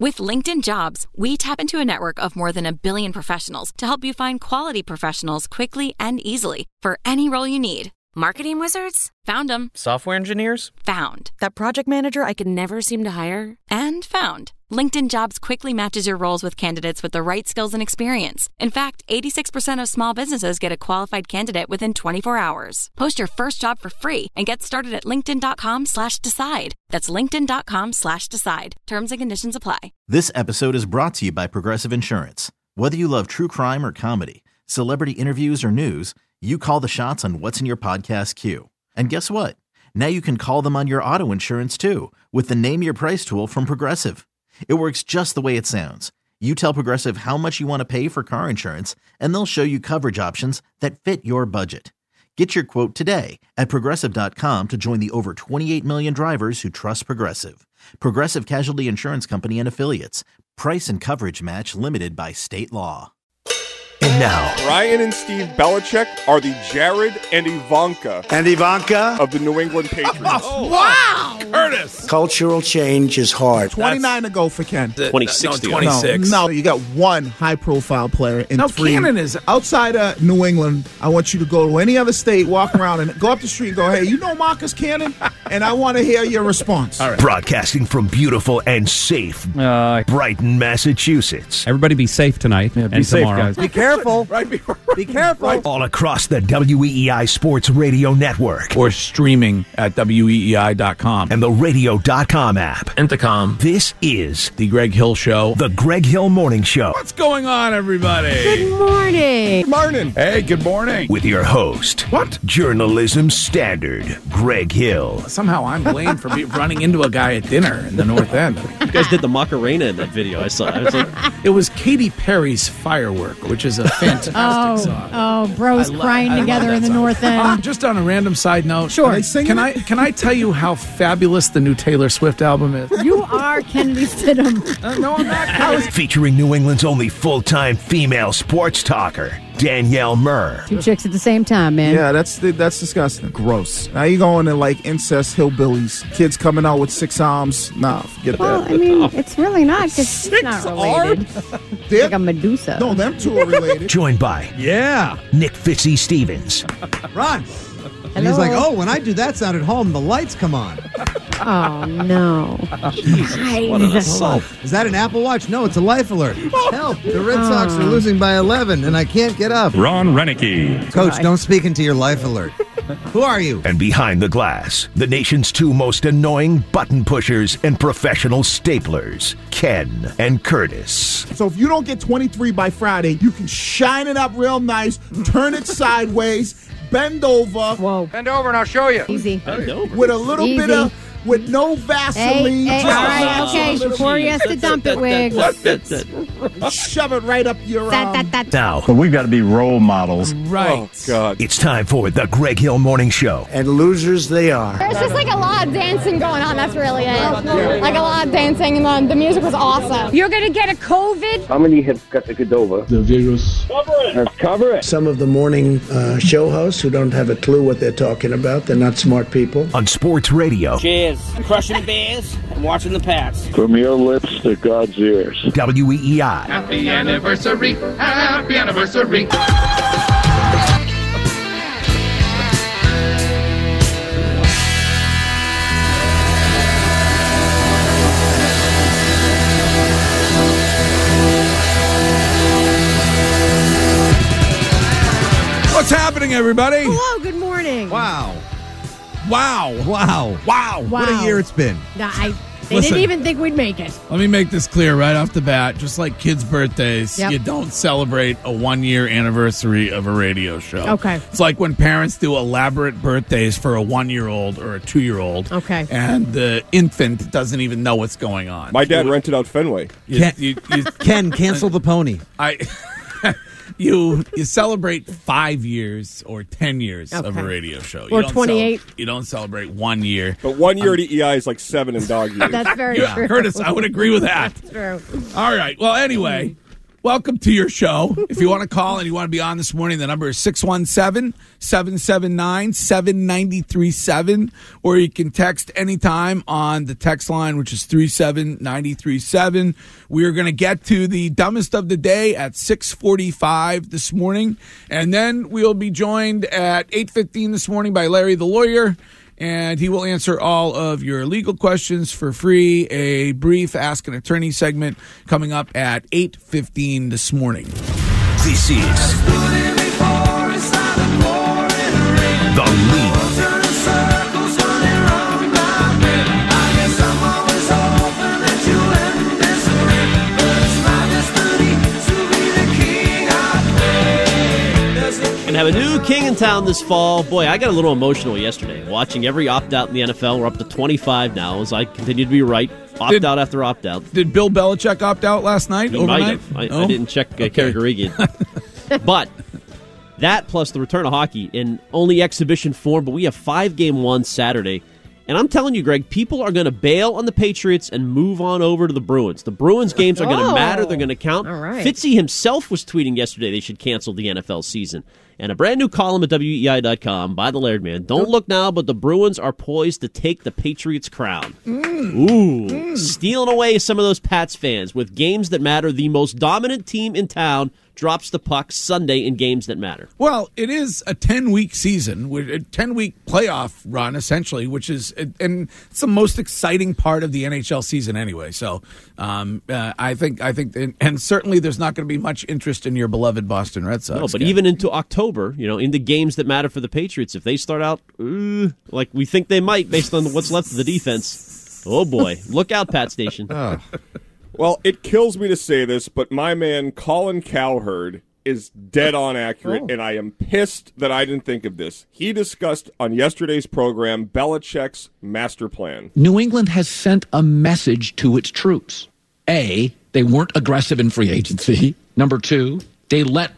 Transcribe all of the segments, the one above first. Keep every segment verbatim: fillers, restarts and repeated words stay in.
With LinkedIn Jobs, we tap into a network of more than a billion professionals to help you find quality professionals quickly and easily for any role you need. Marketing wizards? Found them. Software engineers? Found. That project manager I could never seem to hire? And found. LinkedIn Jobs quickly matches your roles with candidates with the right skills and experience. In fact, eighty-six percent of small businesses get a qualified candidate within twenty-four hours. Post your first job for free and get started at linkedin.com slash decide. That's linkedin.com slash decide. Terms and conditions apply. This episode is brought to you by Progressive Insurance. Whether you love true crime or comedy, celebrity interviews or news, you call the shots on what's in your podcast queue. And guess what? Now you can call them on your auto insurance too with the Name Your Price tool from Progressive. It works just the way it sounds. You tell Progressive how much you want to pay for car insurance, and they'll show you coverage options that fit your budget. Get your quote today at Progressive dot com to join the over twenty-eight million drivers who trust Progressive. Progressive Casualty Insurance Company and Affiliates. Price and coverage match limited by state law. And now, Ryan and Steve Belichick are the Jared and Ivanka. And Ivanka? Of the New England Patriots. Oh, wow! Curtis! Cultural change is hard. twenty-nine That's, to go for Ken. twenty-six. No, twenty-six. No, no, you got one high-profile player in no, three. Cannon is outside of New England. I want you to go to any other state, walk around, and go up the street and go, hey, you know Marcus Cannon? And I want to hear your response. All right. Broadcasting from beautiful and safe uh, Brighton, Massachusetts. Everybody be safe tonight yeah, and be safe, tomorrow. Guys. Be careful. Right, be, be careful. Right. All across the W E E I Sports Radio Network. Or streaming at W E E I dot com. And the radio dot com app. Intercom. This is The Greg Hill Show. The Greg Hill Morning Show. What's going on, everybody? Good morning. Morning. Hey, good morning. With your host. What? Journalism Standard, Greg Hill. Somehow I'm blamed for be running into a guy at dinner in the North End. You guys did the Macarena in that video. I saw. I was like, it was Katy Perry's Firework, which is a fantastic oh, song. Oh, bros lo- crying I together in the song. North End. Uh, just on a random side note, sure. Can I can I tell you how fabulous the new Taylor Swift album is? You are Kennedy Stidham. Uh, no, I'm not. Featuring New England's only full-time female sports talker, Danielle Murr. Two chicks at the same time, man. Yeah, that's that's disgusting. Gross. Now you going to like incest hillbillies, kids coming out with six arms. Nah, forget well, that. Well, I mean, it's really not because it's not related. It's like a Medusa. No, them two are related. Joined by yeah, Nick Fitzy Stevens. Ron. And he's like, oh, when I do that sound at home, the lights come on. Oh, no. Jesus, what an assault. Is that an Apple Watch? No, it's a life alert. Help, the Red Sox are losing by eleven, and I can't get up. Ron Renicky. Coach, don't speak into your life alert. Who are you? And behind the glass, the nation's two most annoying button pushers and professional staplers, Ken and Curtis. So if you don't get twenty-three by Friday, you can shine it up real nice, turn it sideways, bend over. Whoa. Bend over and I'll show you. Easy. With a little Easy. bit of, with no Vaseline. Hey, hey, all right, okay, before he has to dump it, Wiggs. Shove it right up your that, um, that, that. Now, but we've got to be role models. Right. Oh, God. It's time for the Greg Hill Morning Show. And losers they are. There's just like a lot of dancing going on. That's really it. Like a lot of dancing, and the, the music was awesome. You're going to get a COVID? How many have got the Godova? The virus. Cover it. Let's cover it. Some of the morning uh, show hosts who don't have a clue what they're talking about. They're not smart people. On sports radio. Cheers. Crushing the Bears and watching the Pats. From your lips to God's ears. W E E I. Happy anniversary. Happy anniversary. What's happening, everybody? Hello, good morning. Wow. Wow. Wow. Wow. Wow. What a year it's been. I, they Listen, didn't even think we'd make it. Let me make this clear right off the bat. Just like kids' birthdays, Yep. you don't celebrate a one-year anniversary of a radio show. Okay. It's like when parents do elaborate birthdays for a one-year-old or a two-year-old. Okay. And the infant doesn't even know what's going on. My dad rented out Fenway. You, Ken, you, you, Ken, cancel the pony. I... You you celebrate five years or ten years Okay. of a radio show. You Or don't twenty-eight. cel- you don't celebrate one year. But one year at E E I is like seven in dog years. That's very Yeah, true. Curtis, I would agree with that. True. All right. Well, anyway, welcome to your show. If you want to call and you want to be on this morning, the number is six one seven, seven seven nine, seven nine three seven, or you can text anytime on the text line, which is three seven nine three seven. We are going to get to the dumbest of the day at six forty-five this morning, and then we'll be joined at eight fifteen this morning by Larry the Lawyer, and he will answer all of your legal questions for free. A brief Ask an Attorney segment coming up at eight fifteen this morning. This is The Lead. And have a new king in town this fall. Boy, I got a little emotional yesterday watching every opt-out in the N F L. We're up to twenty-five now as I continue to be right. Opt-out after opt-out. Did Bill Belichick opt out last night? He overnight? might have. I, oh? I didn't check uh, Kerry Garrigian. But that plus the return of hockey in only exhibition form, but we have five-game one Saturday. And I'm telling you, Greg, people are going to bail on the Patriots and move on over to the Bruins. The Bruins games are going to Oh. matter. They're going to count. All right. Fitzy himself was tweeting yesterday they should cancel the N F L season. And a brand new column at W E I dot com by the Laird Man. Don't look now, but the Bruins are poised to take the Patriots' crown. Mm. Ooh. Mm. Stealing away some of those Pats fans with games that matter. The most dominant team in town drops the puck Sunday in games that matter. Well, it is a ten-week season, with a ten-week playoff run, essentially, which is, and it's the most exciting part of the N H L season anyway. So um, uh, I think, I think, and, and certainly there's not going to be much interest in your beloved Boston Red Sox. No, but game. even into October, you know, in the games that matter for the Patriots, if they start out uh, like we think they might based on what's left of the defense, oh boy, look out, Pat Station. Oh. Well, it kills me to say this, but my man Colin Cowherd is dead on accurate, Oh. and I am pissed that I didn't think of this. He discussed on yesterday's program Belichick's master plan. New England has sent a message to its troops. A, they weren't aggressive in free agency. Number two, they let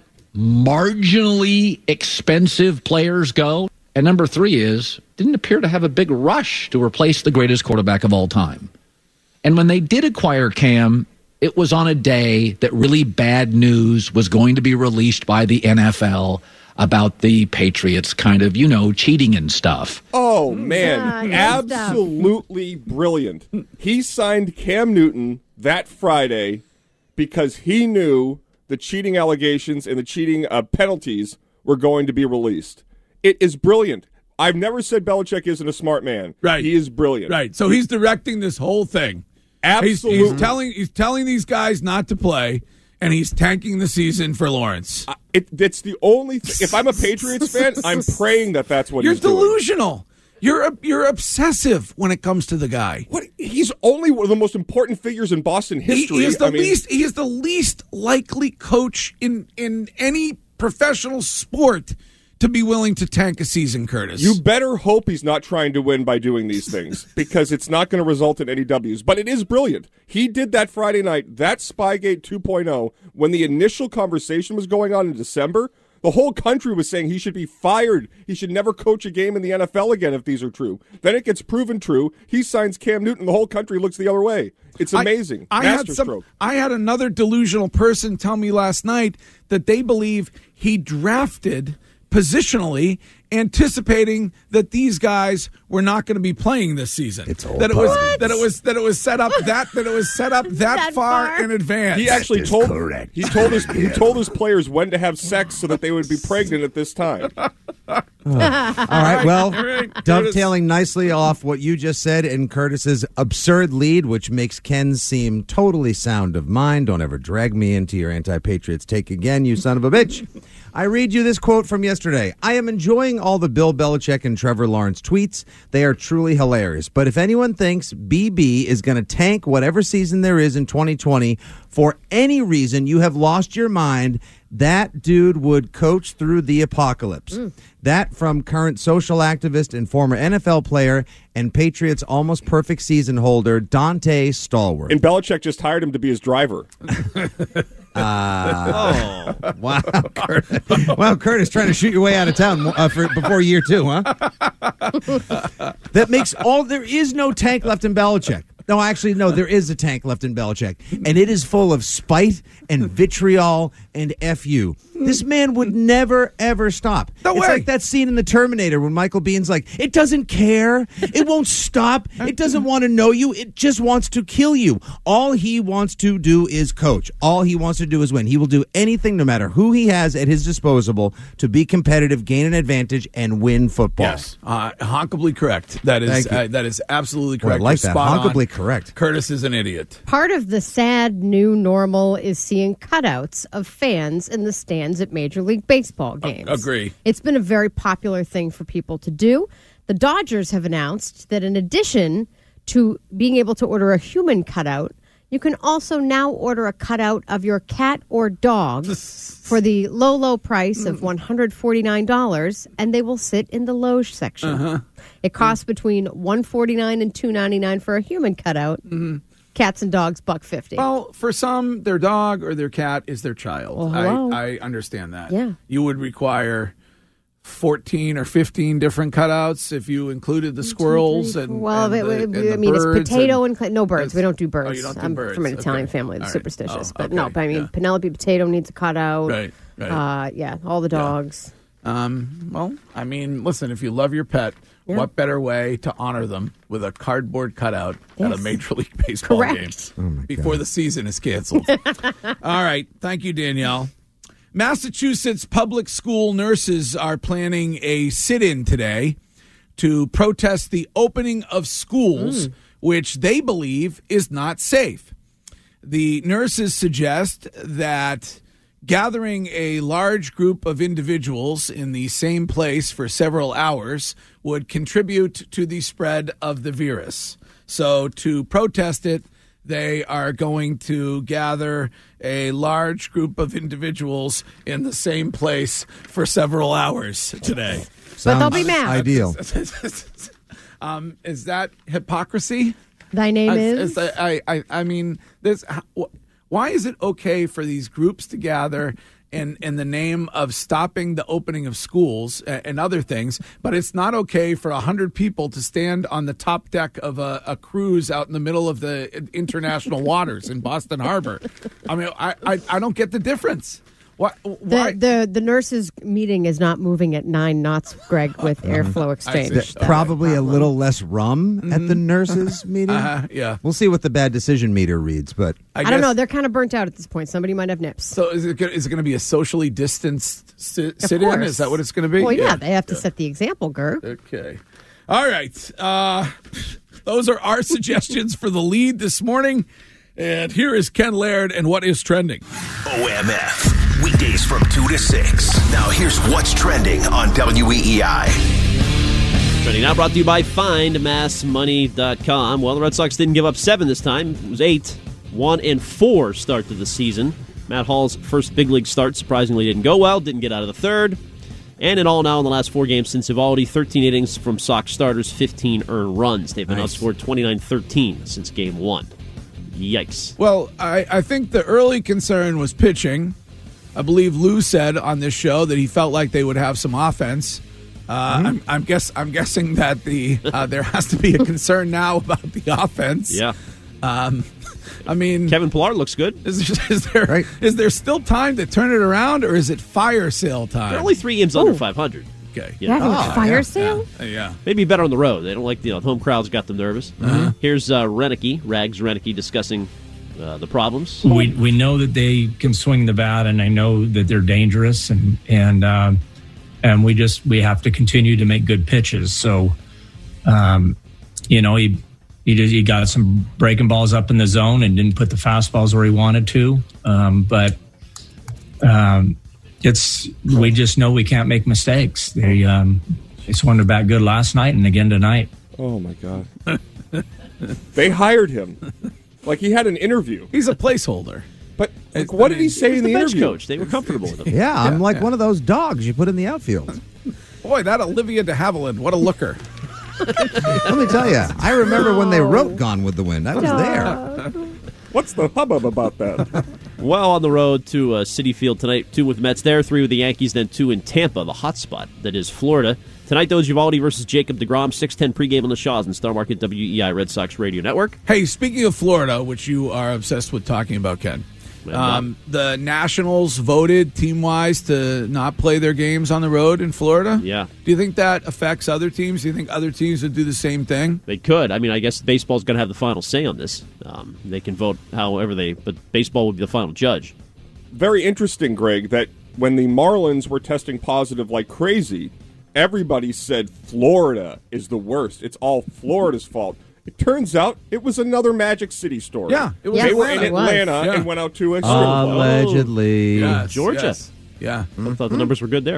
marginally expensive players go. And number three is, didn't appear to have a big rush to replace the greatest quarterback of all time. And when they did acquire Cam, it was on a day that really bad news was going to be released by the N F L about the Patriots kind of, you know, cheating and stuff. Oh, man. Yeah, good Absolutely brilliant. He signed Cam Newton that Friday because he knew the cheating allegations and the cheating uh, penalties were going to be released. It is brilliant. I've never said Belichick isn't a smart man. Right. He is brilliant. Right. So he's directing this whole thing. Absolutely. He's, he's telling he's telling these guys not to play, and he's tanking the season for Lawrence. Uh, it, it's the only th- if I'm a Patriots fan, I'm praying that that's what You're he's doing. delusional. You're you're obsessive when it comes to the guy. What? He's only one of the most important figures in Boston history. He is the I mean, least. He is the least likely coach in in any professional sport to be willing to tank a season, Curtis. You better hope he's not trying to win by doing these things because it's not going to result in any W's. But it is brilliant. He did that Friday night, that Spygate two point oh, when the initial conversation was going on in December. The whole country was saying he should be fired. He should never coach a game in the N F L again if these are true. Then it gets proven true. He signs Cam Newton. The whole country looks the other way. It's amazing. I, I had some, Masterstroke. I had another delusional person tell me last night that they believe he drafted positionally, anticipating that these guys were not going to be playing this season. It's all that it was part. that it was that it was set up that that it was set up that, That far, far. in advance. He actually is told correct. he told his he told his players when to have sex so that they would be pregnant at this time. All right, well, All right, dovetailing nicely off what you just said in Curtis's absurd lead, which makes Ken seem totally sound of mind. Don't ever drag me into your anti-Patriots take again, you son of a bitch. I read you this quote from yesterday. I am enjoying all the Bill Belichick and Trevor Lawrence tweets. They are truly hilarious. But if anyone thinks B B is going to tank whatever season there is in twenty twenty for any reason, you have lost your mind. That dude would coach through the apocalypse. Mm. That from current social activist and former N F L player and Patriots almost perfect season holder, Dante Stallworth. And Belichick just hired him to be his driver. Uh, oh. Wow, Curtis. Wow, Curtis trying to shoot your way out of town uh, for, before year two, huh? That makes all, there is no tank left in Belichick. No, actually, no, there is a tank left in Belichick, and it is full of spite and vitriol and F you. This man would never, ever stop. No it's way. like that scene in The Terminator when Michael Bihn's like, it doesn't care. It won't stop. It doesn't want to know you. It just wants to kill you. All he wants to do is coach. All he wants to do is win. He will do anything, no matter who he has at his disposal, to be competitive, gain an advantage, and win football. Yes, uh, honkably correct. That is uh, that is absolutely correct. Well, I like You're that. spot Honkably on. correct. Curtis is an idiot. Part of the sad new normal is seeing cutouts of fans in the stands at Major League Baseball games. Uh, agree. It's been a very popular thing for people to do. The Dodgers have announced that in addition to being able to order a human cutout, you can also now order a cutout of your cat or dog for the low, low price of one hundred forty-nine dollars, and they will sit in the loge section. Uh-huh. It costs between one hundred forty-nine dollars and two hundred ninety-nine dollars for a human cutout. Mm-hmm. Cats and dogs, buck fifty. Well, for some, their dog or their cat is their child. Well, hello. I, I understand that. Yeah. You would require fourteen or fifteen different cutouts if you included the squirrels and Well, and it, the, it, and I the mean, it's birds potato and, and, no birds. We don't do birds. Oh, you don't do I'm birds. from an Italian Okay. family that's All right. superstitious. Oh, but okay. no, but I mean, Yeah. Penelope Potato needs a cutout. Right, right. Uh, yeah, all the dogs. Um, well, I mean, listen, if you love your pet, Yeah. what better way to honor them with a cardboard cutout at Yes. a Major League Baseball Correct. game before the season is canceled? All right. Thank you, Danielle. Massachusetts public school nurses are planning a sit-in today to protest the opening of schools, which they believe is not safe. The nurses suggest that gathering a large group of individuals in the same place for several hours would contribute to the spread of the virus. So to protest it, they are going to gather a large group of individuals in the same place for several hours today. But they'll be mad. Ideal. um, is that hypocrisy? Thy name As- is? as I, I, I mean, this. Why is it okay for these groups to gather in, in the name of stopping the opening of schools and, and other things, but it's not okay for one hundred people to stand on the top deck of a, a cruise out in the middle of the international waters in Boston Harbor? I mean, I, I, I don't get the difference. Why, why? The, the the nurses' meeting is not moving at nine knots, Greg, with airflow exchange. There's probably a little less rum at the nurses' meeting. Uh-huh, yeah. We'll see what the bad decision meter reads, but I, don't know. They're kind of burnt out at this point. Somebody might have nips. So is it, go- is it going to be a socially distanced sit- Of sit-in? course. Is that what it's going to be? Well, yeah, they have to set the example, Gerg. Okay. All right. Uh, those are our suggestions for the lead this morning. And here is Ken Laird and what is trending. O M F. Weekdays from two to six. Now here's what's trending on W E E I. Trending now brought to you by find mass money dot com. Well, the Red Sox didn't give up seven this time. It was eight. One and four start to the season. Matt Hall's first big league start surprisingly didn't go well. Didn't get out of the third. And in all now in the last four games since Evaldi, thirteen innings from Sox starters, fifteen earned runs. They've been Nice. outscored twenty-nine thirteen since game one. Yikes. Well, I, I think the early concern was pitching. I believe Lou said on this show that he felt like they would have some offense. Uh, Mm-hmm. I'm, I'm guess I'm guessing that the uh, there has to be a concern now about the offense. Yeah. Um, I mean, Kevin Pillar looks good. Is, is there is there still time to turn it around, or is it fire sale time? They're only three games under five hundred. Okay. You know? Having a fire sale? Yeah. yeah. Maybe better on the road. They don't like, you know, the home crowd's got them nervous. Uh-huh. Here's uh, Renicky, Rags Renicky, discussing uh, the problems. We we know that they can swing the bat, and I know that they're dangerous, and and um, and we just we have to continue to make good pitches. So, um, you know, he he just, he got some breaking balls up in the zone and didn't put the fastballs where he wanted to. Um, but um, it's we just know we can't make mistakes. They um, they swung the bat good last night and again tonight. Oh my God! They hired him. Like he had an interview. He's a placeholder. But like, what did he say He's in the the bench interview? coach. They were comfortable with him. yeah, I'm Yeah, like yeah. one of those dogs you put in the outfield. Boy, that Olivia de Havilland, what a looker. Let me tell you, I remember when they wrote Gone with the Wind. I was there. What's the hubbub about that? Well, on the road to uh, Citi Field tonight, two with the Mets there, three with the Yankees, then two in Tampa, the hot spot that is Florida. Tonight, though, Givaldi versus Jacob deGrom, six ten pregame on the Shaws and Star Market W E I Red Sox Radio Network. Hey, speaking of Florida, which you are obsessed with talking about, Ken, um, the Nationals voted team-wise to not play their games on the road in Florida. Yeah. Do you think that affects other teams? Do you think other teams would do the same thing? They could. I mean, I guess baseball's going to have the final say on this. Um, they can vote however they, but baseball would be the final judge. Very interesting, Greg, that when the Marlins were testing positive like crazy, everybody said Florida is the worst. It's all Florida's fault. It turns out it was another Magic City story. Yeah, it was they Atlanta. were in Atlanta Yeah. and went out to a strip club. Allegedly. Yes, Georgia. yes. Yeah. I thought the numbers were good there.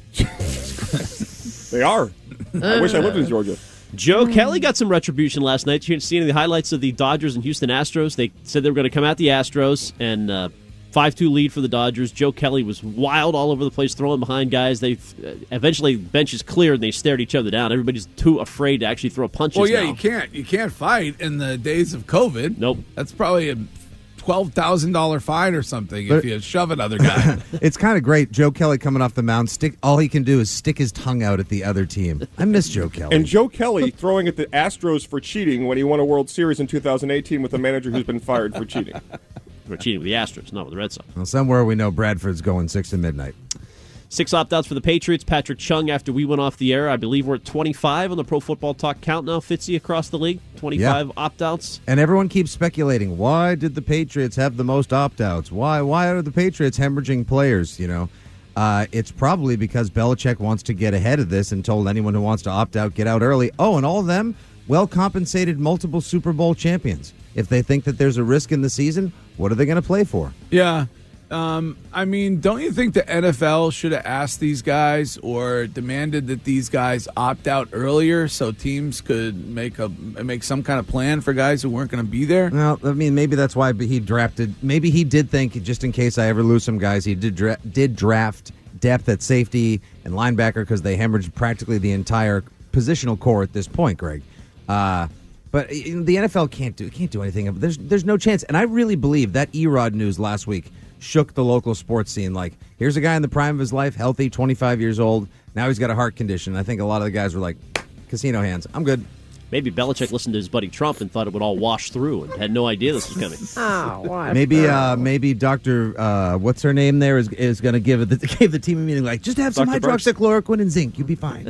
They are. I wish I lived in Georgia. Joe Kelly got some retribution last night. You see any of the highlights of the Dodgers and Houston Astros? They said they were going to come at the Astros and uh, five two lead for the Dodgers. Joe Kelly was wild all over the place, throwing behind guys. They uh, eventually benches cleared and they stared each other down. Everybody's too afraid to actually throw punches. Well, yeah, now. you can't. You can't fight in the days of COVID. Nope. That's probably a twelve thousand dollar fine or something But- if you shove another guy. It's kind of great. Joe Kelly coming off the mound. Stick. All he can do is stick his tongue out at the other team. I miss Joe Kelly. And Joe Kelly throwing at the Astros for cheating when he won a World Series in two thousand eighteen with a manager who's been fired for cheating. We're cheating with the Astros, not with the Red Sox. Well, somewhere we know Bradford's going six to midnight. Six opt-outs for the Patriots. Patrick Chung, after we went off the air, I believe we're at twenty-five on the Pro Football Talk count now, Fitzy, across the league. twenty-five Yeah. opt-outs. And everyone keeps speculating. Why did the Patriots have the most opt-outs? Why? Why are the Patriots hemorrhaging players? You know, uh, it's probably because Belichick wants to get ahead of this and told anyone who wants to opt out, get out early. Oh, and all of them, well-compensated multiple Super Bowl champions. If they think that there's a risk in the season, what are they going to play for? Yeah. Um, I mean, don't you think the N F L should have asked these guys or demanded that these guys opt out earlier so teams could make a make some kind of plan for guys who weren't going to be there? Well, I mean, maybe that's why he drafted. Maybe he did think, just in case I ever lose some guys, he did dra- did draft depth at safety and linebacker because they hemorrhaged practically the entire positional core at this point, Greg. Uh, but you know, the N F L can't do can't do anything. There's there's no chance. And I really believe that Erod news last week shook the local sports scene. Like, here's a guy in the prime of his life, healthy, twenty-five years old. Now he's got a heart condition. I think a lot of the guys were like, casino hands. I'm good. Maybe Belichick listened to his buddy Trump and thought it would all wash through and had no idea this was coming. Oh, what? Maybe, uh, maybe Doctor Uh, what's her name there is is going to give the give the team a meeting. Like, just have some Doctor Burks. hydroxychloroquine and zinc. You'll be fine.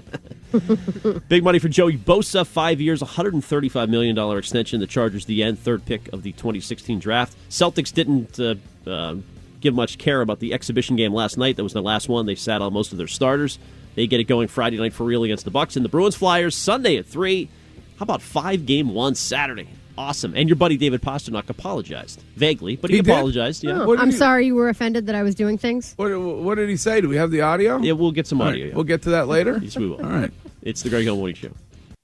Big money for Joey Bosa, five years, one hundred thirty-five million dollars extension. The Chargers, the end, third pick of the twenty sixteen draft. Celtics didn't uh, uh, give much care about the exhibition game last night. That was the last one. They sat on most of their starters. They get it going Friday night for real against the Bucks. And the Bruins Flyers, Sunday at three. How about five game one Saturday? Awesome. And your buddy David Pasternak apologized. Vaguely, but he, He did? apologized. Yeah. Oh, I'm sorry you were offended that I was doing things. What, what did he say? Do we have the audio? Yeah, we'll get some All audio. right, yeah. we'll get to that later? Yes, we will. All right. It's the Greg Hill Morning Show.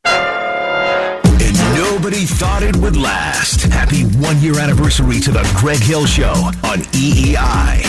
And nobody thought it would last. Happy one-year anniversary to the Greg Hill Show on E E I.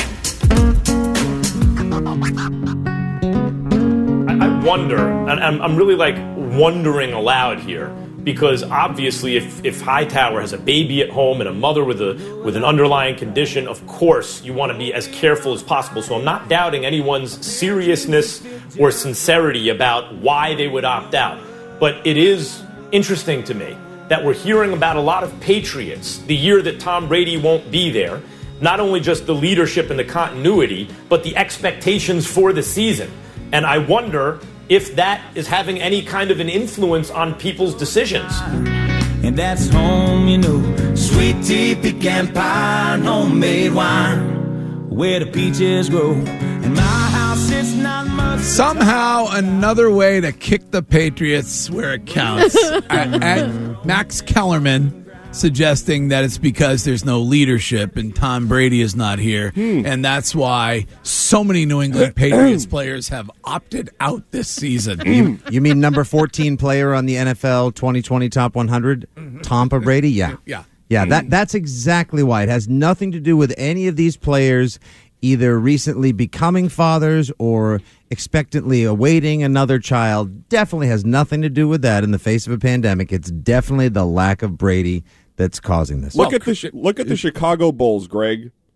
I I wonder, and I'm, I'm really like wondering aloud here, because obviously if, if Hightower has a baby at home and a mother with a with an underlying condition, of course you want to be as careful as possible. So I'm not doubting anyone's seriousness or sincerity about why they would opt out. But it is interesting to me that we're hearing about a lot of Patriots the year that Tom Brady won't be there. Not only just the leadership and the continuity, but the expectations for the season. And I wonder if that is having any kind of an influence on people's decisions. And that's home, you know, sweet tea, pecan pie, and homemade wine, where the peaches grow. In my house, it's not much. Somehow, another way to kick the Patriots where it counts. at, at Max Kellerman suggesting that it's because there's no leadership and Tom Brady is not here. Hmm. And that's why so many New England Patriots players have opted out this season. you, you mean number fourteen player on the N F L twenty twenty Top one hundred? Tom Brady? Yeah. Yeah. Yeah, that that's exactly why. It has nothing to do with any of these players either recently becoming fathers or expectantly awaiting another child. Definitely has nothing to do with that in the face of a pandemic. It's definitely the lack of Brady that's causing this. Look at the look at the Chicago Bulls, Greg.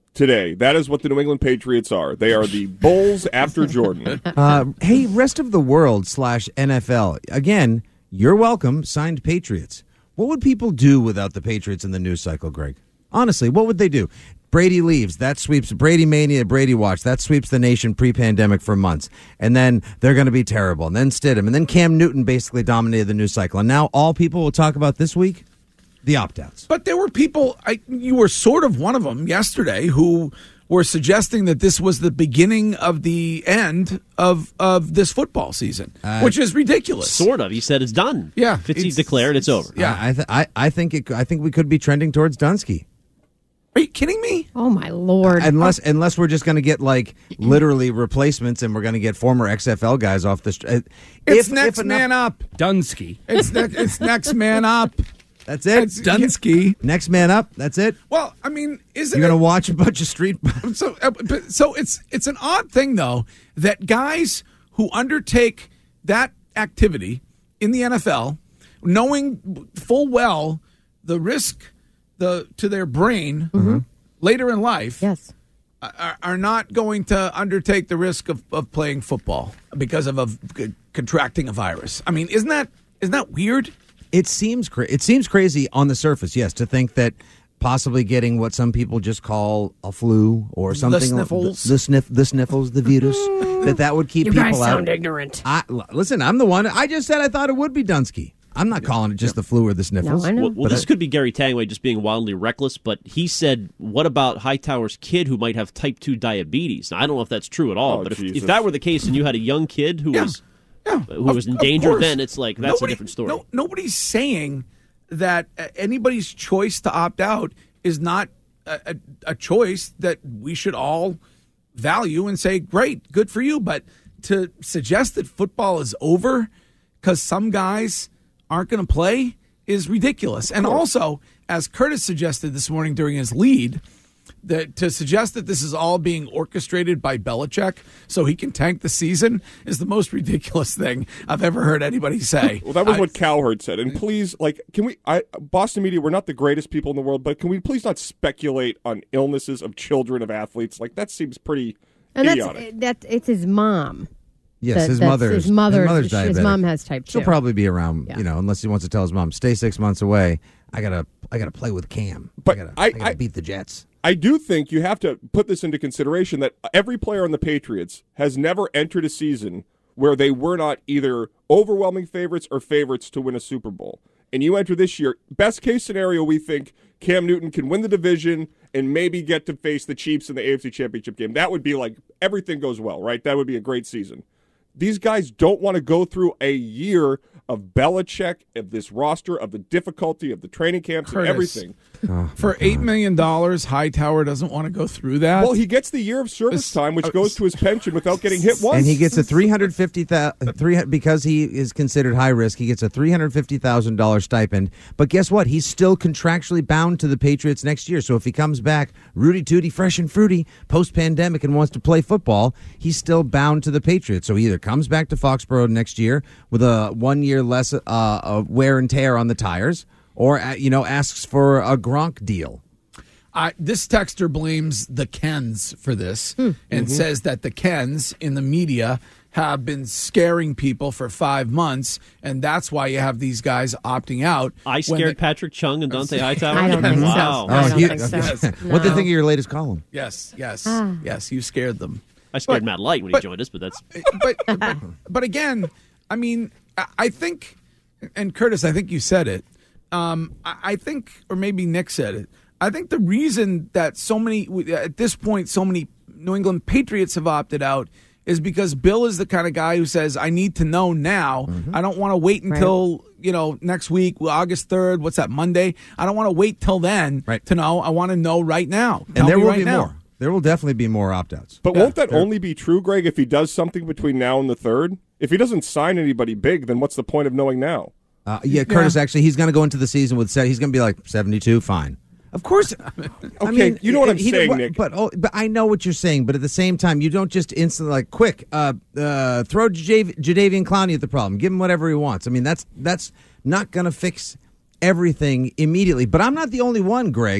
today. That is what the New England Patriots are. They are the Bulls after Jordan. Uh, hey, rest of the world slash N F L. Again, you're welcome, signed Patriots. What would people do without the Patriots in the news cycle, Greg? Honestly, what would they do? Brady leaves. That sweeps Brady Mania, Brady Watch. That sweeps the nation pre-pandemic for months. And then they're going to be terrible. And then Stidham. And then Cam Newton basically dominated the news cycle. And now all people will talk about this week, the opt-outs. But there were people, I, you were sort of one of them yesterday, who were suggesting that this was the beginning of the end of of this football season, Uh, which is ridiculous. Sort of. He said it's done. Yeah. Fitzy It's- declared it's over. Yeah. I, th- I, I think it, I think we could be trending towards Dunsky. Are you kidding me? Oh, my Lord. Unless unless we're just going to get, like, literally replacements and we're going to get former X F L guys off the street. It's next man up. Dunsky. It's, ne- it's next man up. That's it. It's Dunsky. Next man up. That's it. Well, I mean, isn't You're going to it- watch a bunch of street. So, uh, but, so it's it's an odd thing, though, that guys who undertake that activity in the N F L, knowing full well the risk the to their brain Mm-hmm. later in life, yes, are, are not going to undertake the risk of, of playing football because of a, contracting a virus. I mean, isn't that isn't that weird? It seems cra- it seems crazy on the surface, yes, to think that possibly getting what some people just call a flu or something, sniffles. the, the sniff, the sniffles, the virus, that that would keep You people guys out. sound ignorant. I, l- listen, I'm the one. I just said I thought it would be Dunsky. I'm not calling it just the flu or the sniffles. I know. Well, well But this I- could be Gary Tangway just being wildly reckless, but he said, what about Hightower's kid who might have type two diabetes? Now, I don't know if that's true at all, Oh, but if, Jesus. if that were the case and you had a young kid who Yeah. was Yeah, who of- was in of danger, course. then it's like, that's Nobody- a different story. No, nobody's saying that uh, anybody's choice to opt out is not a, a, a choice that we should all value and say, great, good for you. But to suggest that football is over because some guys aren't going to play is ridiculous. And also, as Curtis suggested this morning during his lead, that to suggest that this is all being orchestrated by Belichick so he can tank the season is the most ridiculous thing I've ever heard anybody say. Well, that was I- what Cowherd said. And please, like, can we, I, Boston media, we're not the greatest people in the world, but can we please not speculate on illnesses of children of athletes? Like, that seems pretty And idiotic. that's, that, it's his mom. Yes, That- his that's mother. his mother- His, mother's his diabetic. mom has type She'll two. probably be around, Yeah. you know, unless he wants to tell his mom, "Stay six months away. I gotta, I gotta play with Cam. But I gotta, I- I, gotta I- beat the Jets." I do think you have to put this into consideration that every player on the Patriots has never entered a season where they were not either overwhelming favorites or favorites to win a Super Bowl. And you enter this year, best case scenario, we think Cam Newton can win the division and maybe get to face the Chiefs in the A F C Championship game. That would be like everything goes well, right? That would be a great season. These guys don't want to go through a year of Belichick, of this roster, of the difficulty of the training camps, and Curtis. everything. For eight million dollars, Hightower doesn't want to go through that. Well, he gets the year of service time, which goes to his pension without getting hit once. And he gets a three hundred fifty thousand three because he is considered high risk. He gets a three hundred fifty thousand dollar stipend. But guess what? He's still contractually bound to the Patriots next year. So if he comes back, Rudy Tooty, fresh and fruity, post pandemic, and wants to play football, he's still bound to the Patriots. So he either comes back to Foxborough next year with a one year less uh, of wear and tear on the tires, or uh, you know asks for a Gronk deal. I, this texter blames the Kens for this and Mhm. says that the Kens in the media have been scaring people for five months, and that's why you have these guys opting out. I when scared they- Patrick Chung and Dante Hightower? I don't think so. Wow. I don't you- think so. What did No. they think of your latest column? Yes, yes, Ah. yes. You scared them. I scared But- Matt Light when he but- joined us, but that's but, but but again, I mean, I- I think, and Curtis, I think you said it. Um, I I think, or maybe Nick said it. I think the reason that so many, at this point, so many New England Patriots have opted out is because Bill is the kind of guy who says, I need to know now. I don't want to wait until, you know, next week, August third. What's that, Monday? I don't want to wait till then Right. to know. I want to know right now. And Tell there me will right be now. more. There will definitely be more opt-outs. But won't that only be true, Greg, if he does something between now and the third? If he doesn't sign anybody big, then what's the point of knowing now? Uh, yeah, Curtis, actually, he's going to go into the season with, se- he's going to be like seventy-two, fine. Of course. Okay, you know what I'm he- saying, what- Nick. But, oh, but I know what you're saying, but at the same time, you don't just instantly, like, quick, uh, uh, throw Jadav- Jadeveon Clowney at the problem. Give him whatever he wants. I mean, that's that's not going to fix everything immediately. But I'm not the only one, Greg.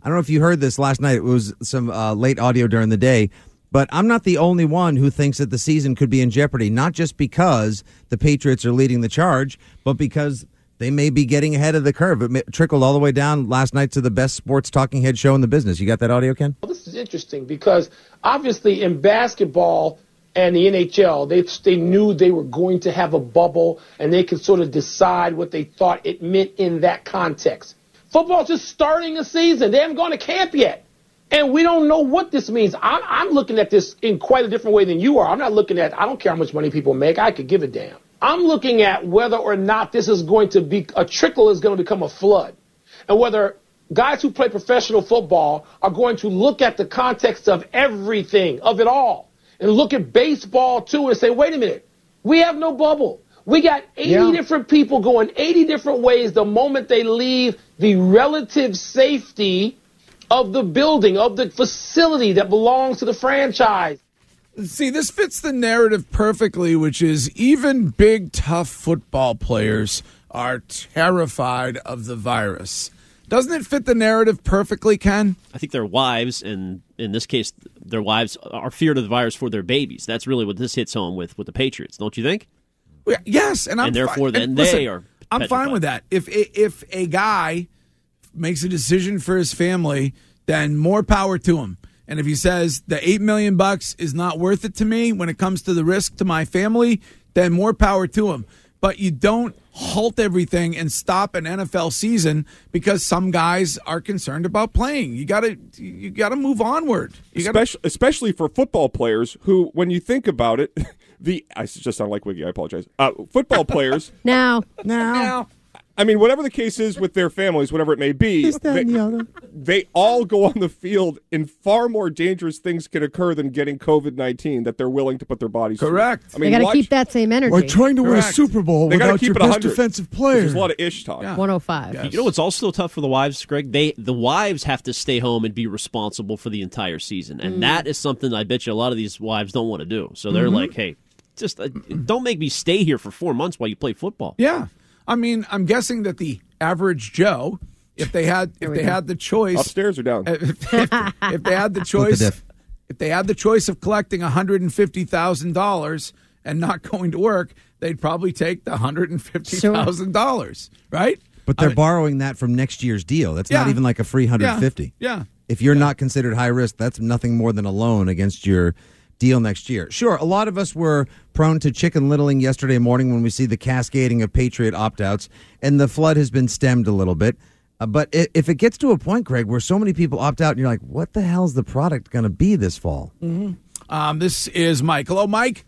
I don't know if you heard this last night. It was some uh, late audio during the day. But I'm not the only one who thinks that the season could be in jeopardy, not just because the Patriots are leading the charge, but because they may be getting ahead of the curve. It may, trickled all the way down last night to the best sports talking head show in the business. You got that audio, Ken? Well, this is interesting because obviously in basketball and the N H L, they they knew they were going to have a bubble and they could sort of decide what they thought it meant in that context. Football's just starting a season. They haven't gone to camp yet. And we don't know what this means. I'm, I'm looking at this in quite a different way than you are. I'm not looking at, I don't care how much money people make. I could give a damn. I'm looking at whether or not this is going to be, a trickle is going to become a flood. And whether guys who play professional football are going to look at the context of everything, of it all, and look at baseball too and say, wait a minute, we have no bubble. We got eighty yeah. different people going eighty different ways the moment they leave the relative safety of the building, of the facility that belongs to the franchise. See, this fits the narrative perfectly, which is even big, tough football players are terrified of the virus. Doesn't it fit the narrative perfectly, Ken? I think their wives, and in this case, their wives are feared of the virus for their babies. That's really what this hits home with with the Patriots, don't you think? Yes, and I'm and therefore fi- then and they listen, are. I'm petrified. fine with that. If if a guy makes a decision for his family, then more power to him. And if he says the eight million bucks is not worth it to me when it comes to the risk to my family, then more power to him. But you don't halt everything and stop an N F L season because some guys are concerned about playing. You got to you got to move onward. You gotta, especially, especially for football players who, when you think about it, the I just sound like Wiggy. I apologize. Uh, football players now, now, now. I mean, whatever the case is with their families, whatever it may be, they, they all go on the field and far more dangerous things can occur than getting COVID nineteen that they're willing to put their bodies Correct. through. I mean, they got to watch, keep that same energy. Or trying to Correct. win a Super Bowl they without keep your it best one hundred. defensive player. There's a lot of ish talk. Yeah. one oh five. Yes. You know what's also tough for the wives, Greg? They the wives have to stay home and be responsible for the entire season, and mm. that is something I bet you a lot of these wives don't want to do. So they're mm-hmm. like, "Hey, just uh, don't make me stay here for four months while you play football." Yeah, I mean, I'm guessing that the average Joe, if they had if they go. had the choice, upstairs or down, if, if, if they had the choice, the if they had the choice of collecting one hundred fifty thousand dollars and not going to work, they'd probably take the one hundred fifty thousand dollars, sure. right? But they're I mean, borrowing that from next year's deal. That's yeah. not even like a free one hundred fifty. Yeah. yeah. If you're yeah. not considered high risk, that's nothing more than a loan against your deal next year. Sure, a lot of us were prone to chicken littling yesterday morning when we see the cascading of Patriot opt-outs, and the flood has been stemmed a little bit. Uh, but it, if it gets to a point, Greg, where so many people opt out, and you're like, what the hell's the product going to be this fall? Mm-hmm. Um, this is Mike. Hello, Mike.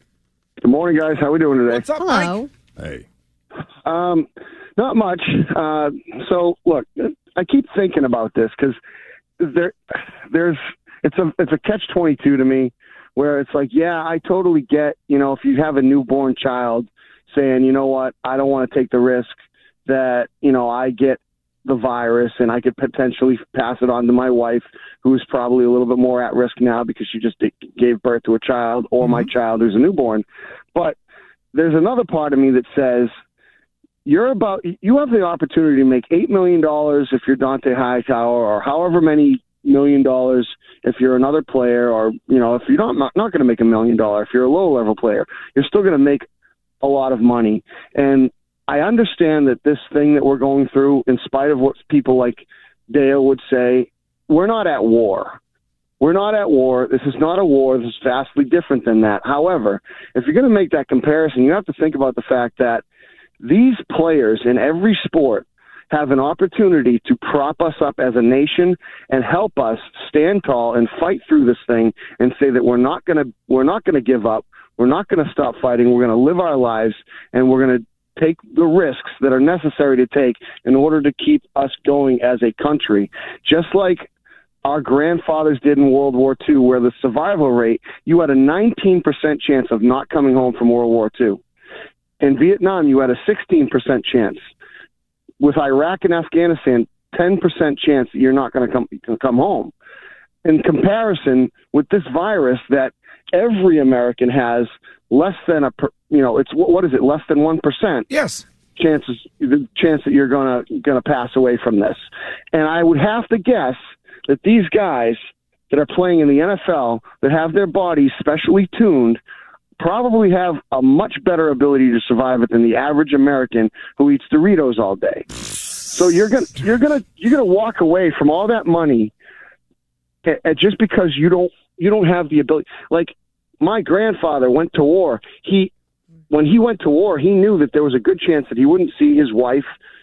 Good morning, guys. How we doing today? What's up, Hello. Mike? Hey. Um, not much. Uh, so, look, I keep thinking about this because there, there's it's a it's a catch twenty-two to me, where it's like, yeah, I totally get, you know, if you have a newborn child saying, you know what, I don't want to take the risk that, you know, I get the virus and I could potentially pass it on to my wife, who's probably a little bit more at risk now because she just gave birth to a child, or mm-hmm. my child who's a newborn. But there's another part of me that says, you're about, you have the opportunity to make eight million dollars if you're Dante Hightower, or however many million dollars if you're another player, or, you know, if you're not not, not going to make a million dollars, if you're a low level player, you're still going to make a lot of money. And I understand that this thing that we're going through, in spite of what people like Dale would say, we're not at war. We're not at war. This is not a war. This is vastly different than that. However, if you're going to make that comparison, you have to think about the fact that these players in every sport have an opportunity to prop us up as a nation and help us stand tall and fight through this thing and say that we're not going to we're not going to give up. We're not going to stop fighting. We're going to live our lives, and we're going to take the risks that are necessary to take in order to keep us going as a country. Just like our grandfathers did in World War Two, where the survival rate, you had a nineteen percent chance of not coming home from World War Two. In Vietnam, you had a sixteen percent chance. With Iraq and Afghanistan, ten percent chance that you're not going to come come home. In comparison with this virus that every American has less than a, per, you know, it's what is it, less than one percent? Yes. chances the chance that you're gonna gonna pass away from this. And I would have to guess that these guys that are playing in the N F L that have their bodies specially tuned probably have a much better ability to survive it than the average American who eats Doritos all day. So you're gonna you're gonna you're gonna walk away from all that money and, and just because you don't you don't have the ability. Like my grandfather went to war. He when he went to war, he knew that there was a good chance that he wouldn't see his wife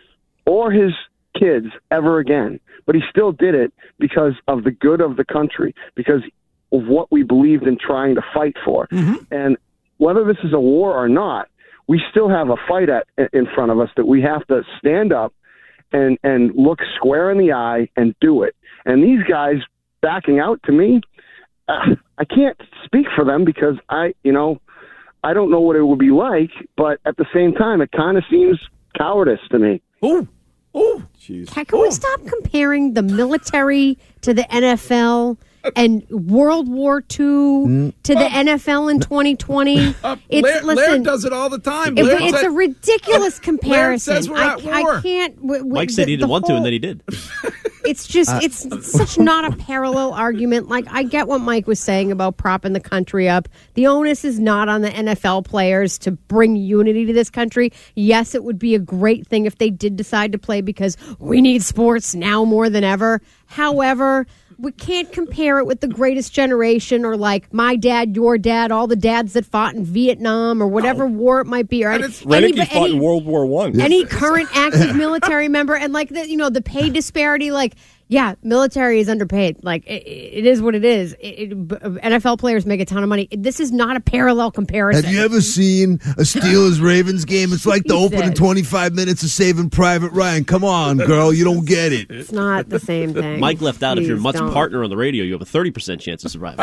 or his kids ever again. But he still did it because of the good of the country, because of what we believed in trying to fight for. Mm-hmm. And whether this is a war or not, we still have a fight at, in front of us that we have to stand up and, and look square in the eye and do it. And these guys backing out, to me, uh, I can't speak for them because I, you know, I don't know what it would be like, but at the same time, it kind of seems cowardice to me. Ooh, ooh, jeez. Can, can we stop comparing the military to the N F L and World War Two mm. to the uh, N F L in twenty twenty? Uh, it's, Lair, listen, Lair does it all the time. It, Lair it's said, a ridiculous comparison. Lair says we're I, at war. I can't. W- w- Mike said the, he didn't want whole, to, and then he did. It's just, Uh, it's such not a parallel argument. Like, I get what Mike was saying about propping the country up. The onus is not on the N F L players to bring unity to this country. Yes, it would be a great thing if they did decide to play because we need sports now more than ever. However, we can't compare it with the greatest generation or like my dad, your dad, all the dads that fought in Vietnam or whatever oh. war it might be. Or any, Renicky fought any, in World War One. Any current active military member, and like the, you know, the pay disparity, like, yeah, military is underpaid. Like, it, it is what it is. It, it, N F L players make a ton of money. This is not a parallel comparison. Have you ever seen a Steelers-Ravens game? It's like the opening twenty-five minutes of Saving Private Ryan. Come on, girl, you don't get it. It's not the same thing. Mike left out. Please if you're Mutt's don't. partner on the radio, you have a thirty percent chance of surviving.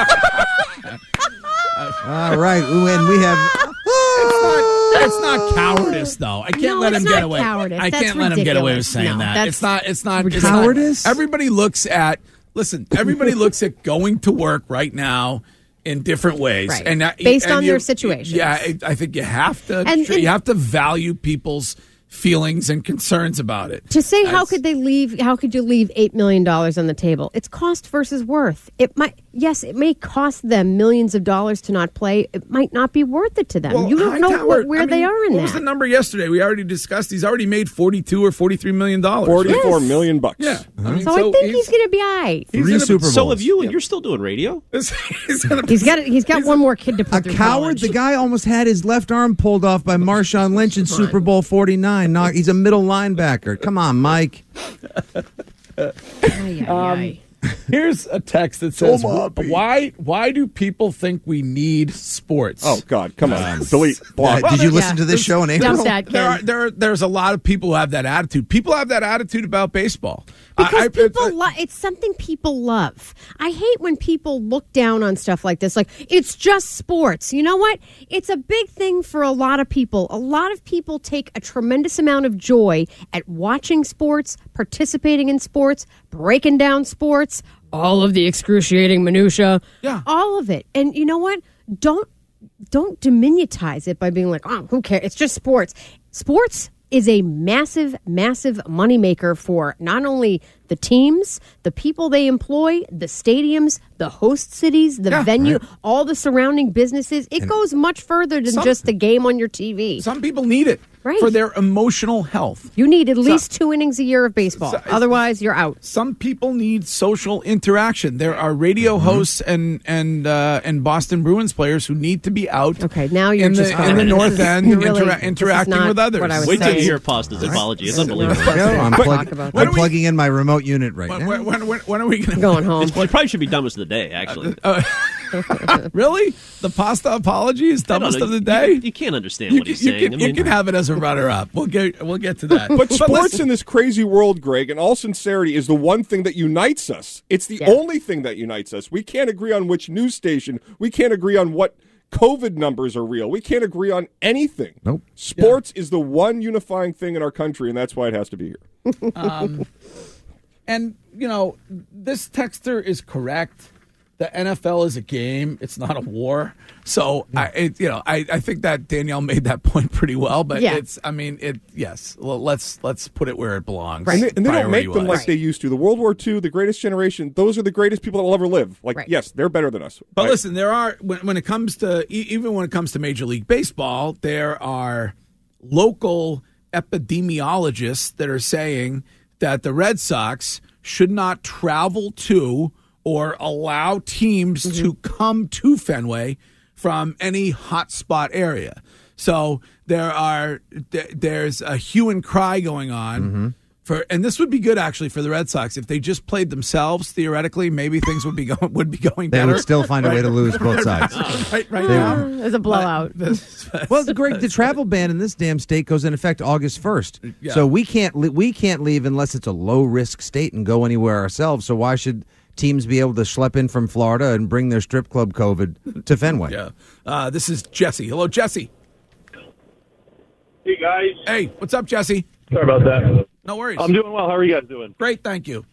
All right, and we have... It's not, it's not cowardice, though. I can't No, let it's him get not away. cowardice. I That's can't let him get away with ridiculous. saying No, that. that's It's not. It's not. It's cowardice. Not, everybody looks at. Listen, everybody looks at going to work right now in different ways, Right. and that, Based and on you- their situations. Yeah, I, I think you have to. And- you and- have to value people's feelings and concerns about it. To say how That's- could they leave? How could you leave eight million dollars on the table? It's cost versus worth. It might, yes, it may cost them millions of dollars to not play. It might not be worth it to them. Well, you don't know Hightower, what, where I they mean, are in what that. was the number yesterday? We already discussed. He's already made forty-two or forty-three million dollars. Forty-four Yes. million bucks. Yeah, I mean, so, I think he's, going to be all right. he's Three gonna- Super Bowls. So have you, and you're still doing radio? he's gonna- He's got he's got one more kid to put A through coward. college. The guy almost had his left arm pulled off by Marshawn Lynch in Super Bowl forty-nine. No, he's a middle linebacker. Come on, Mike. Ay, ay, ay. Here's a text that says, Come on, Pete. "Why? Why do people think we need sports?" Oh God, come on, delete, block. Uh, did you listen Yeah. to this show in April? Dump that, There are, Ken. there are, there's a lot of people who have that attitude. People have that attitude about baseball. Because I, I, people, I- lo- it's something people love. I hate when people look down on stuff like this. Like, it's just sports. You know what? It's a big thing for a lot of people. A lot of people take a tremendous amount of joy at watching sports, participating in sports, breaking down sports, all of the excruciating minutia, Yeah. all of it. And you know what? Don't don't diminutize it by being like, oh, who cares? It's just sports. Sports is a massive, massive moneymaker for not only the teams, the people they employ, the stadiums, the host cities, the Yeah, venue, right. all the surrounding businesses. It goes much further than Some- just the game on your T V. some people need it Right. for their emotional health. You need at least two innings a year of baseball. So- Otherwise, you're out. Some people need social interaction. There are radio Mm-hmm. hosts and and uh, and Boston Bruins players who need to be out. Okay, now you're in the just in the this North is- End you're really- intera- this is interacting not with others. what I was Wait till you saying. hear Pasta's apology. It's unbelievable. Go. I'm, Talk plug- about I'm that. plugging in my remote unit right When, now. when, when, when are we going to Going home. Well, it probably should be dumbest of the day, actually. Really? The pasta apology is I don't dumbest know. of the You- day? You, you can't understand You what can, he's you, saying. can, I mean, you can have it as a runner-up. We'll get we'll get to that. But sports listen- in this crazy world, Greg, in all sincerity, is the one thing that unites us. It's the Yeah. only thing that unites us. We can't agree on which news station. We can't agree on what COVID numbers are real. We can't agree on anything. Nope. Sports is the one unifying thing in our country, and that's why it has to be here. Um, and, you know, this texter is correct the N F L is a game; it's not a war. So, I, it, you know, I, I think that Danielle made that point pretty well. But Yeah. it's, I mean, it. Yes, well, let's let's put it where it belongs. And they, and they don't make them priority-wise. like they used to. The World War Two, the greatest generation, those are the greatest people that will ever live. Like, Right. yes, they're better than us. But I- listen, there are when, when it comes to e- even when it comes to Major League Baseball, there are local epidemiologists that are saying that the Red Sox should not travel to or allow teams Mm-hmm. to come to Fenway from any hotspot area. So there are th- there's a hue and cry going on. Mm-hmm. For, and this would be good actually for the Red Sox if they just played themselves. Theoretically, maybe things would be going would be going They better. would still find a way to lose both sides. right, right They now. would. There's a blowout. Well, the Greg, the travel ban in this damn state goes in effect August first. Yeah. So we can't le- we can't leave unless it's a low risk state and go anywhere ourselves. So why should teams be able to schlep in from Florida and bring their strip club COVID to Fenway? Yeah. Uh, this is Jesse. Hello, Jesse. Hey, guys. Hey, what's up, Jesse? Sorry about that. No worries. I'm doing well. How are you guys doing? Great, thank you.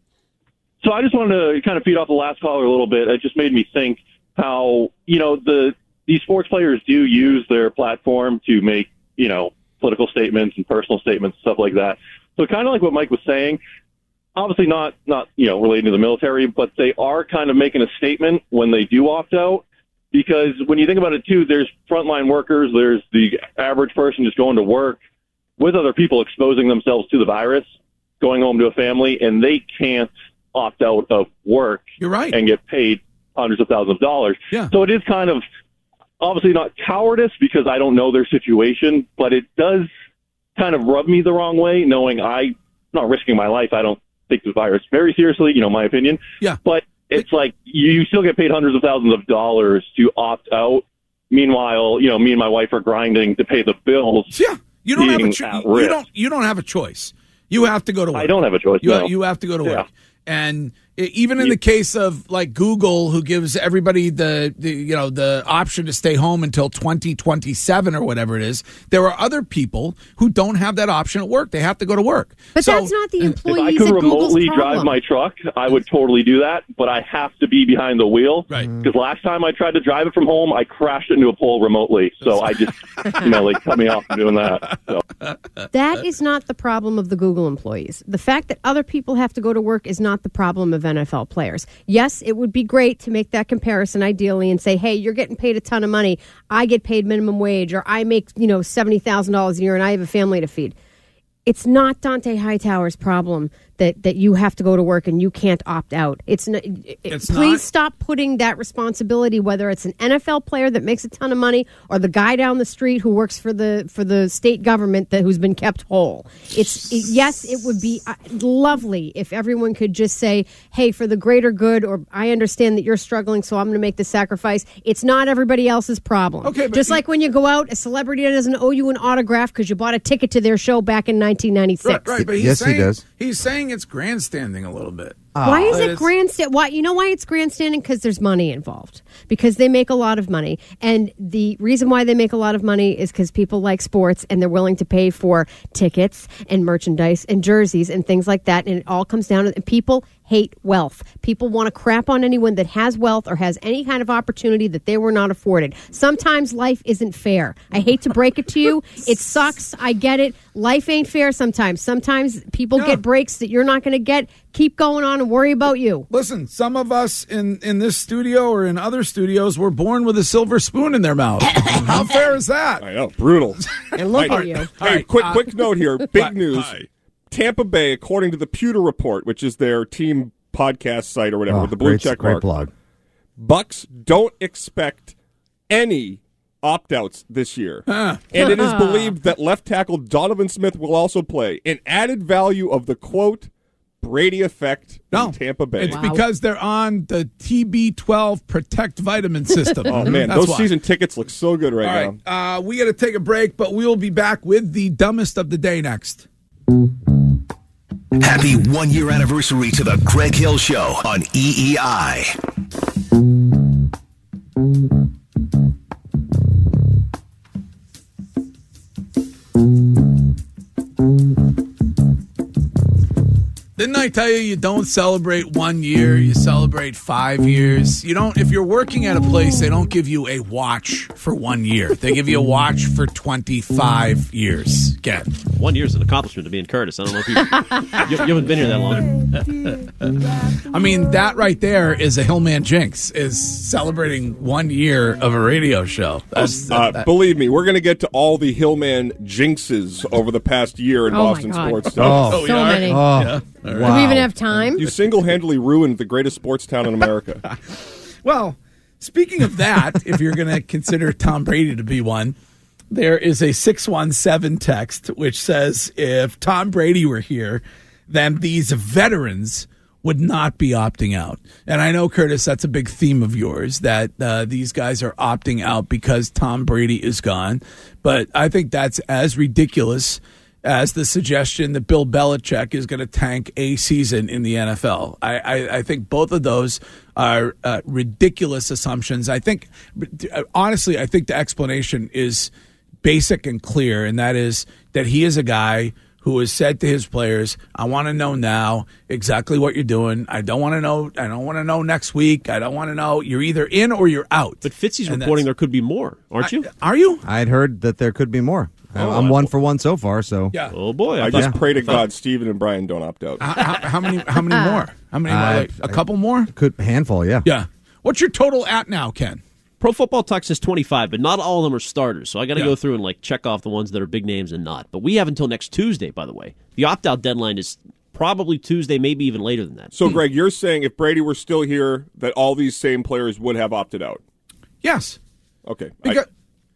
So I just wanted to kind of feed off the last caller a little bit. It just made me think how, you know, the these sports players do use their platform to make, you know, political statements and personal statements, stuff like that. So kind of like what Mike was saying, obviously not, not you know, relating to the military, but they are kind of making a statement when they do opt out. Because when you think about it, too, there's frontline workers, there's the average person just going to work with other people exposing themselves to the virus, going home to a family, and they can't opt out of work You're right. and get paid hundreds of thousands of dollars. Yeah. So it is kind of obviously not cowardice because I don't know their situation, but it does kind of rub me the wrong way, knowing I'm not risking my life. I don't take the virus very seriously, you know, my opinion. Yeah. But it's like you still get paid hundreds of thousands of dollars to opt out. Meanwhile, you know, me and my wife are grinding to pay the bills. Yeah. You don't have a being cho- at you risk. don't you don't have a choice. You have to go to work. I don't have a choice, You, no. you have to go to Yeah. work. And e- even in the case of like Google, who gives everybody the, the you know the option to stay home until twenty twenty-seven or whatever it is, there are other people who don't have that option at work. They have to go to work. But So- that's not the If I employees could at Google's remotely problem. drive my truck, I would totally do that, but I have to be behind the wheel. Right. Because last time I tried to drive it from home, I crashed into a pole remotely. So I just, you know, like cut me off from doing that. So. That is not the problem of the Google employees. The fact that other people have to go to work is not the problem of N F L players. Yes, it would be great to make that comparison ideally and say, hey, you're getting paid a ton of money. I get paid minimum wage, or I make, you know, seventy thousand dollars a year and I have a family to feed. It's not Dante Hightower's problem that, that you have to go to work and you can't opt out. It's, n- it, It's please not. stop putting that responsibility, whether it's an N F L player that makes a ton of money or the guy down the street who works for the for the state government that who's been kept whole. It's it, yes, it would be uh, lovely if everyone could just say, "Hey, for the greater good," or "I understand that you're struggling, so I'm going to make the sacrifice." It's not everybody else's problem. Okay, but just you- like when you go out, a celebrity doesn't owe you an autograph because you bought a ticket to their show back in nineteen ninety-six. Right, right, but he's Yes, he saying, does. He's saying it's grandstanding a little bit. Why is But it it's- grandstand? Why you know why it's grandstanding? Because there's money involved. Because they make a lot of money, and the reason why they make a lot of money is because people like sports, and they're willing to pay for tickets and merchandise and jerseys and things like that. And it all comes down to and people hate wealth. People want to crap on anyone that has wealth or has any kind of opportunity that they were not afforded. Sometimes life isn't fair. I hate to break it to you. It sucks. I get it. Life ain't fair sometimes. Sometimes people Yeah. get breaks that you're not going to get. Keep going on and worry about you. Listen, some of us in, in this studio or in other studios were born with a silver spoon in their mouth. How fair is that? I know, brutal. And look All at you. Hey, right, quick, uh, quick note here. Big But- news. Hi. Tampa Bay, according to the Pewter Report, which is their team podcast site or whatever, Oh, with the blue great, check great mark. blog. Bucks don't expect any opt-outs this year. Huh. And it is believed that left tackle Donovan Smith will also play. An added value of the, quote, Brady effect No, in Tampa Bay. It's because they're on the T B twelve Protect vitamin system. Oh, man, That's those why. season tickets look so good right All now. right, uh, we got to take a break, but we will be back with the dumbest of the day next. Happy one year anniversary to the Greg Hill Show on E E I. Didn't I I tell you, you don't celebrate one year, you celebrate five years. You don't. If you're working at a place, they don't give you a watch for one year. They give you a watch for twenty-five years. Again, one year is an accomplishment to me and Curtis. I don't know if you, you, you haven't been here that long. I mean, that right there is a Hillman jinx. Is celebrating one year of a radio show. That's, uh, that, believe me, we're going to get to all the Hillman jinxes over the past year in Oh, Boston my God. sports stuff. Oh, so many. Oh, Yeah. Do we even have time? You single-handedly ruined the greatest sports town in America. Well, speaking of that, if you're going to consider Tom Brady to be one, there is a six one seven text which says if Tom Brady were here, then these veterans would not be opting out. And I know, Curtis, that's a big theme of yours, that uh, these guys are opting out because Tom Brady is gone. But I think that's as ridiculous as the suggestion that Bill Belichick is going to tank a season in the N F L. I, I, I think both of those are uh, ridiculous assumptions. I think, honestly, I think the explanation is basic and clear, and that is that he is a guy who has said to his players, I want to know now exactly what you're doing. I don't want to know. I don't want to know next week. I don't want to know. You're either in or you're out. But Fitzy's reporting there could be more, aren't you? I, are you? I'd heard that there could be more. Oh, I'm one for one so far. So yeah. Oh boy! I, I just thought, pray to thought, God Steven and Brian don't opt out. How, how, how many? How many more? How many more? I- Like, a couple more? could handful. Yeah. Yeah. What's your total at now, Ken? Pro Football Talk says twenty-five, but not all of them are starters. So I got to Yeah. go through and like check off the ones that are big names and not. But we have until next Tuesday, by the way. The opt-out deadline is probably Tuesday, maybe even later than that. So, Greg, you're saying if Brady were still here, that all these same players would have opted out? Yes. Okay. Because,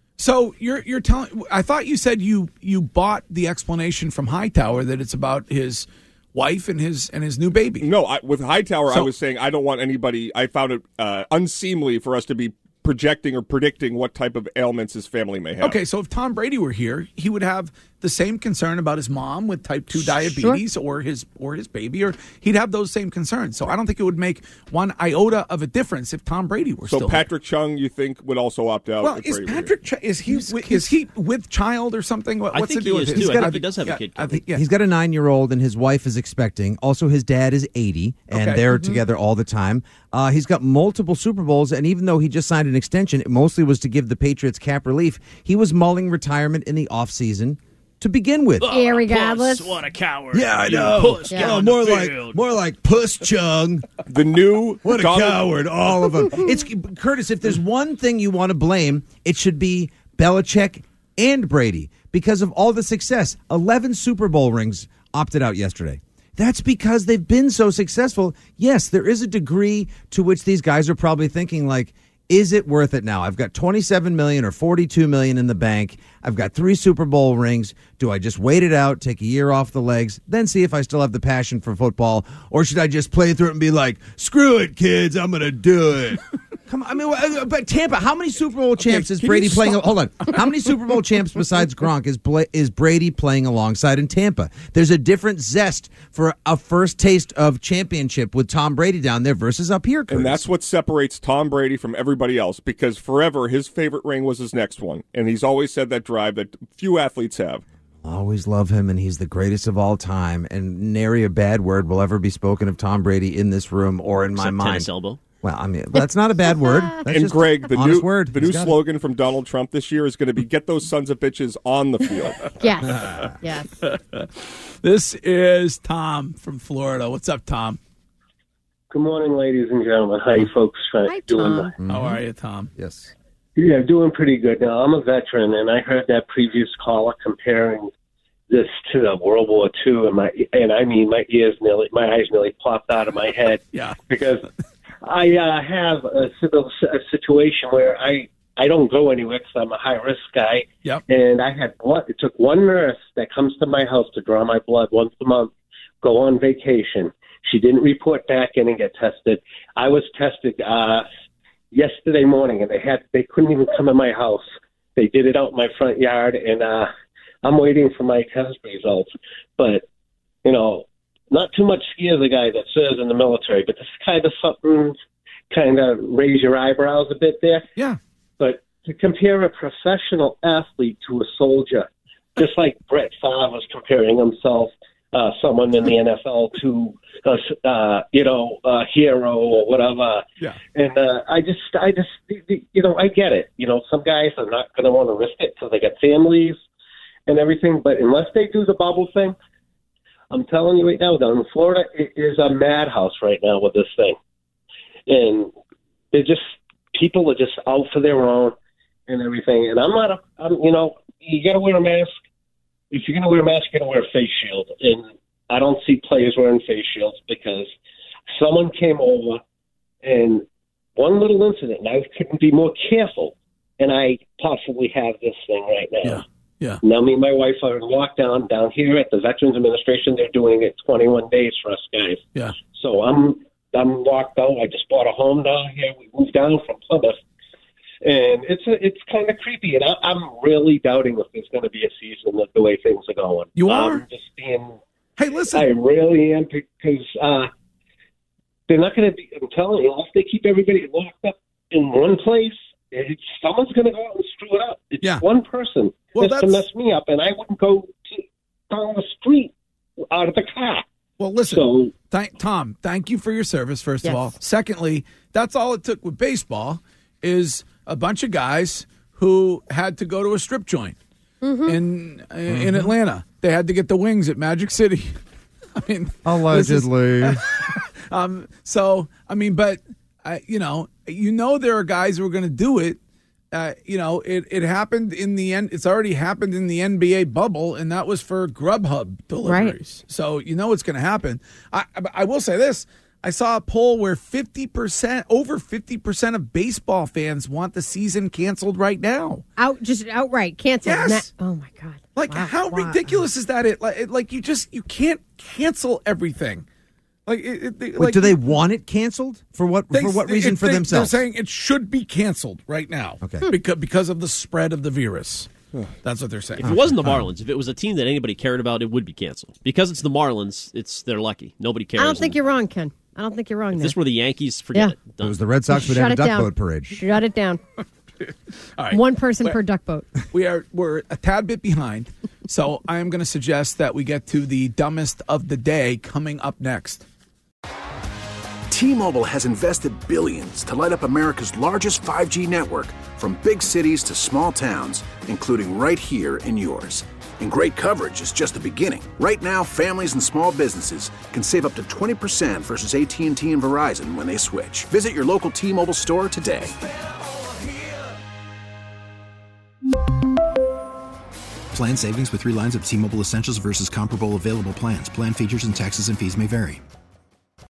so you're you're telling. I thought you said you you bought the explanation from Hightower that it's about his wife and his and his new baby. No, I, with Hightower, So- I was saying I don't want anybody. I found it uh, unseemly for us to be projecting or predicting what type of ailments his family may have. Okay, so if Tom Brady were here, he would have the same concern about his mom with type two diabetes or his or his baby, or he'd have those same concerns. So I don't think it would make one iota of a difference if Tom Brady were So still Patrick Chung, you think, would also opt out? Well, if is Brady were here? Patrick? Ch- is he with, is he with child or something? What, I what's think the deal he with is, his- too. I got- think he does have a yeah, kid I think, yeah. He's got a nine-year-old, and his wife is expecting. Also, his dad is eighty, and Okay. they're Mhm. together all the time. Uh, he's got multiple Super Bowls, and even though he just signed an extension, it mostly was to give the Patriots cap relief. He was mulling retirement in the offseason to begin with. Irregardless. What a coward! Yeah, I You know. puss, Yeah. get Oh, on more the like field. more like Puss Chung. The new What a Donald- coward! All of them. It's Curtis. If there's one thing you want to blame, it should be Belichick and Brady because of all the success. Eleven Super Bowl rings opted out yesterday. That's because they've been so successful. Yes, there is a degree to which these guys are probably thinking like, is it worth it now? I've got twenty-seven million dollars or forty-two million dollars in the bank. I've got three Super Bowl rings. Do I just wait it out, take a year off the legs, then see if I still have the passion for football? Or should I just play through it and be like, screw it, kids, I'm going to do it? Come on, I mean, uh, but Tampa, how many Super Bowl champs is can Brady you playing? stop? Hold on. How many Super Bowl champs besides Gronk is Bla- is Brady playing alongside in Tampa? There's a different zest for a first taste of championship with Tom Brady down there versus up here, Curtis. And that's what separates Tom Brady from everybody else, because forever his favorite ring was his next one. And he's always said that drive that few athletes have. Always love him, and he's the greatest of all time. And nary a bad word will ever be spoken of Tom Brady in this room or in my Except mind. tennis elbow. Well, I mean, that's not a bad word. That's And just Greg, the honest new word. the He's new got it. slogan from Donald Trump this year is going to be "Get those sons of bitches on the field." Yes. Yes. This is Tom from Florida. What's up, Tom? Good morning, ladies and gentlemen. How you folks Hi, doing? Tom. How are you, Tom? Yes. Yeah, doing pretty good. Now, I'm a veteran, and I heard that previous caller comparing this to the World War Two, and my and I mean my ears nearly, my eyes nearly popped out of my head. Yeah. Because I uh, have a, a situation where I I don't go anywhere because I'm a high risk guy. Yep. And I had blood. It took one nurse that comes to my house to draw my blood once a month, go on vacation. She didn't report back in and get tested. I was tested uh, yesterday morning, and they had they couldn't even come in my house. They did it out in my front yard, and uh, I'm waiting for my test results. But you know, not too much scares a guy that serves in the military, but this kind of something kind of raise your eyebrows a bit there. Yeah. But to compare a professional athlete to a soldier, just like Brett Favre was comparing himself uh, someone in the N F L to, uh, uh, you know, a hero or whatever. Yeah. And uh, I just, I just, you know, I get it. You know, some guys are not going to want to risk it because they got families and everything. But unless they do the bubble thing, I'm telling you right now, down in Florida, it is a madhouse right now with this thing. And they're just, people are just out for their own and everything. And I'm not, a, I'm, you know, you got to wear a mask. If you're going to wear a mask, you're going to wear a face shield. And I don't see players wearing face shields because someone came over and one little incident, and I couldn't be more careful, and I possibly have this thing right now. Yeah. Yeah. Now, me and my wife are in lockdown down here at the Veterans Administration. They're doing it twenty-one days for us guys. Yeah. So I'm I'm locked out. I just bought a home down here. We moved down from Plymouth, and it's a, it's kind of creepy. And I, I'm really doubting if there's going to be a season the, the way things are going. You are? I'm just being. Hey, listen. I really am because uh, they're not going to be. I'm telling you, unless they keep everybody locked up in one place, it's, someone's going to go out and screw it up. It's Yeah. one person. Well, just to that's- mess me up, and I wouldn't go to, down the street out of the car. Well, listen, So- thank, Tom, thank you for your service, first Yes. of all. Secondly, that's all it took with baseball is a bunch of guys who had to go to a strip joint Mm-hmm. in in Atlanta. They had to get the wings at Magic City. I mean, this is- Allegedly. um, so, I mean, but, uh, you know, you know there are guys who are going to do it. Uh, you know, it, it happened in the end. It's already happened in the N B A bubble, and that was for Grubhub deliveries. So you know it's going to happen. I, I I will say this: I saw a poll where fifty percent, over fifty percent of baseball fans want the season canceled right now. Out, just outright canceled. Yes. Na- oh my God! Like, Wow. how Wow. ridiculous is that? It like, it, like you just you can't cancel everything. Like, it, it, Wait, like do they want it canceled? For what They- for what reason it- for they- themselves? They're saying it should be canceled right now. Okay. Because, because of the spread of the virus. That's what they're saying. If it wasn't the Marlins, if it was a team that anybody cared about, it would be canceled. Because it's the Marlins, it's they're lucky. Nobody cares. I don't think And you're wrong, Ken. I don't think you're wrong if there. this were the Yankees, forget Yeah. it. If Done. it was the Red Sox, we'd Shut have a it duck down. boat parade. Shut it down. All right. One person But per duck boat. We are we're a tad bit behind, so I am going to suggest that we get to the dumbest of the day coming up next. T-Mobile has invested billions to light up America's largest five G network, from big cities to small towns, including right here in yours. And great coverage is just the beginning. Right now, families and small businesses can save up to twenty percent versus A T and T and Verizon when they switch. Visit your local T-Mobile store today. Plan savings with three lines of T-Mobile Essentials versus comparable available plans. Plan features and taxes and fees may vary.